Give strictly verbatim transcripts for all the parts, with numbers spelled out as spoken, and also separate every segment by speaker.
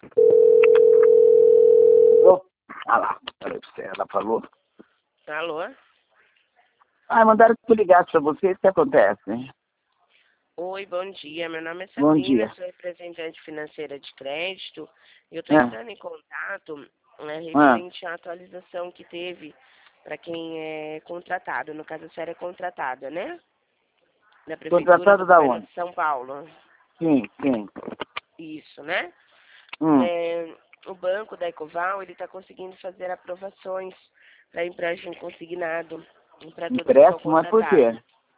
Speaker 1: Alô? Ah lá, peraí pra você, ela falou.
Speaker 2: Alô?
Speaker 1: Ah, mandaram que eu ligasse pra você, o que acontece?
Speaker 2: Oi, bom dia. Meu nome é
Speaker 1: Bom
Speaker 2: Sabrina,
Speaker 1: dia.
Speaker 2: sou representante financeira de crédito. E eu estou
Speaker 1: É,
Speaker 2: entrando em contato né,
Speaker 1: ah,
Speaker 2: referente à atualização que teve para quem é contratado. No caso, a senhora é contratada, né? Da Prefeitura
Speaker 1: contratado
Speaker 2: do
Speaker 1: da
Speaker 2: Governo
Speaker 1: onde?
Speaker 2: de São Paulo.
Speaker 1: Sim, sim.
Speaker 2: Isso, né?
Speaker 1: Hum,
Speaker 2: É, o banco da Ecoval, ele está conseguindo fazer aprovações para empréstimo consignado para todos que são
Speaker 1: empréstimo, mas por
Speaker 2: contratados.
Speaker 1: quê?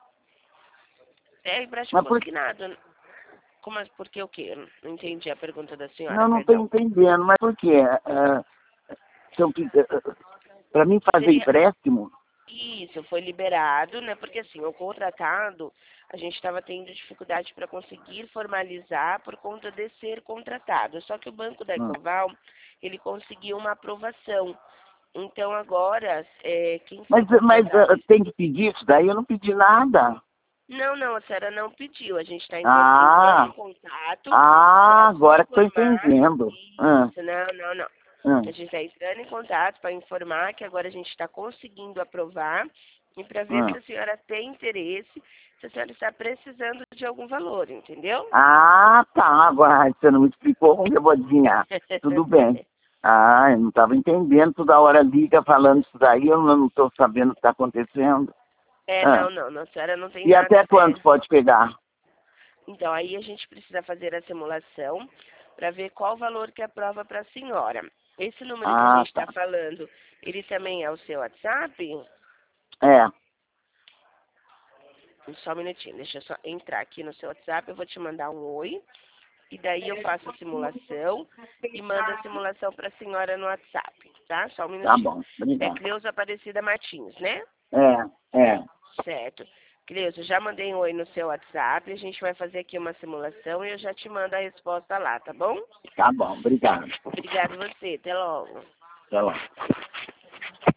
Speaker 2: É empréstimo
Speaker 1: Mas por
Speaker 2: consignado. Como, é- por que o quê? Não entendi a pergunta da senhora,
Speaker 1: Não, não tô
Speaker 2: perdão.
Speaker 1: entendendo, mas por quê? Ah, então, que, para mim fazer
Speaker 2: Seria
Speaker 1: empréstimo?
Speaker 2: isso, foi liberado, né? Porque assim, o contratado, a gente estava tendo dificuldade para conseguir formalizar por conta de ser contratado. Só que o Banco da
Speaker 1: Hum.
Speaker 2: Ecoval, ele conseguiu uma aprovação. Então agora, é, quem foi
Speaker 1: Mas, mas
Speaker 2: contratado.
Speaker 1: ah, tem que pedir isso daí? Eu não pedi nada.
Speaker 2: Não, não, a senhora não pediu. A gente está entrando em
Speaker 1: Ah,
Speaker 2: contato
Speaker 1: ah,
Speaker 2: para te
Speaker 1: agora que estou
Speaker 2: informar.
Speaker 1: entendendo. Ah,
Speaker 2: Isso, não, não, não.
Speaker 1: ah,
Speaker 2: A gente está entrando em contato para informar que agora a gente está conseguindo aprovar e para ver se
Speaker 1: ah.
Speaker 2: a senhora tem interesse, se a senhora está precisando de algum valor, entendeu?
Speaker 1: Ah, tá. Agora você não me explicou como que eu vou adivinhar. Tudo bem. Ah, eu não estava entendendo. Toda hora liga falando isso daí, eu não estou sabendo o que está acontecendo.
Speaker 2: É,
Speaker 1: Ah.
Speaker 2: não, não, não, a senhora não tem
Speaker 1: E até
Speaker 2: nada.
Speaker 1: quanto
Speaker 2: É.
Speaker 1: pode pegar?
Speaker 2: Então, aí a gente precisa fazer a simulação para ver qual valor que aprova para a senhora. Esse número que a
Speaker 1: Ah,
Speaker 2: gente está
Speaker 1: tá.
Speaker 2: falando, ele também é o seu WhatsApp?
Speaker 1: É.
Speaker 2: Só um minutinho, deixa eu só entrar aqui no seu WhatsApp, eu vou te mandar um oi, e daí eu faço a simulação e mando a simulação para a senhora no WhatsApp, tá? Só um
Speaker 1: Tá
Speaker 2: minutinho.
Speaker 1: bom.
Speaker 2: É
Speaker 1: Obrigado.
Speaker 2: Cleusa Aparecida Martins, né?
Speaker 1: É, é.
Speaker 2: Certo. Cleusa, já mandei um oi no seu WhatsApp, a gente vai fazer aqui uma simulação e eu já te mando a resposta lá, tá bom?
Speaker 1: Tá bom. Obrigado.
Speaker 2: Obrigada a você, até logo.
Speaker 1: Até lá.